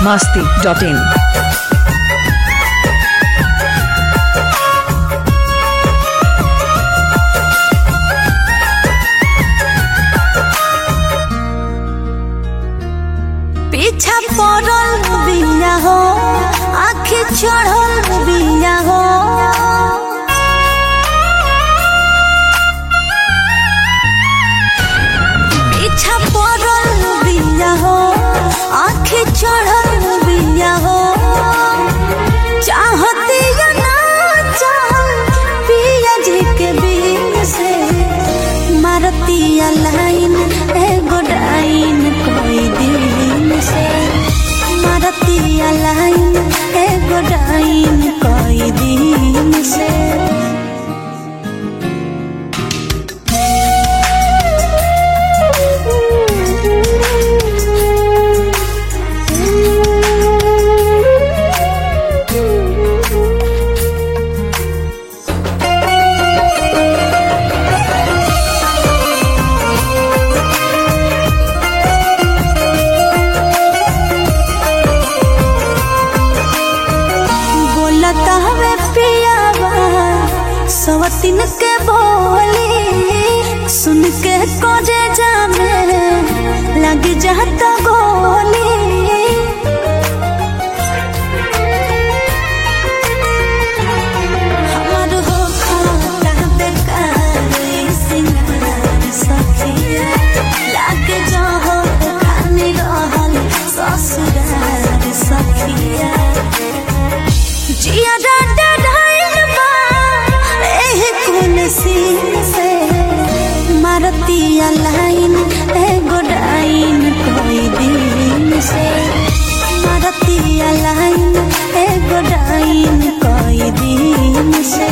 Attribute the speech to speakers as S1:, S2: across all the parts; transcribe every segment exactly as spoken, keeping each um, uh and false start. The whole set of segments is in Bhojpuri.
S1: masti dot in.
S2: पीछा पड़ल बिया हो आँखी चढ़ल बिया हो पीछा पड़ल बिया हो आँखी चढ़ल बिया हो चाहती ना चाहल पिया जी के बिन से मारती लाइन एगो डाइन कोई दिन से मारती लाइन एगो डाइन कोई दिन से सवतिन के बोली सुन के कोजे जामे लग जाता गोली हमर हो खाता बेकार सिंगार सखिया लग जाओ खानी रहल ससुरार सखिया जिया डाटा सीन से मारती लाइन एगो डाइन कोई दिन से मारती लाइन एगो डाइन कोई दिन से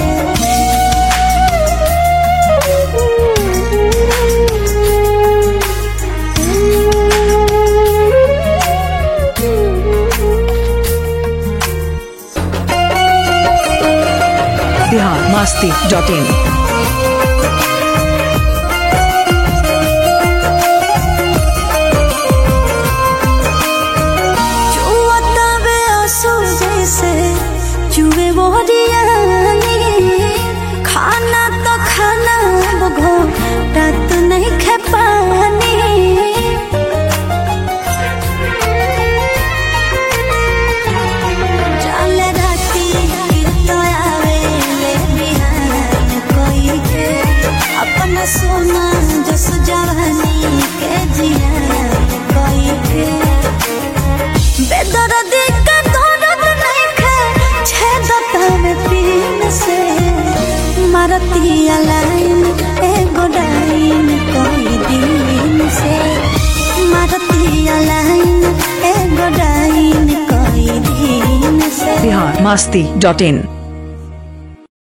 S1: Bihar masti dot in.
S2: चुवे बोरियानी खाना तो खाना बघो रात नहीं खे पानी जाले राती तो आवे ले बिहान कोई के अपना सोना जस जवानी के जिया कोई के बेदर्दी का से मारती लाइन एगो डाइन कोई दिन से मारती लाइन एगो डाइन कोई दिन से
S1: Bihar masti dot in.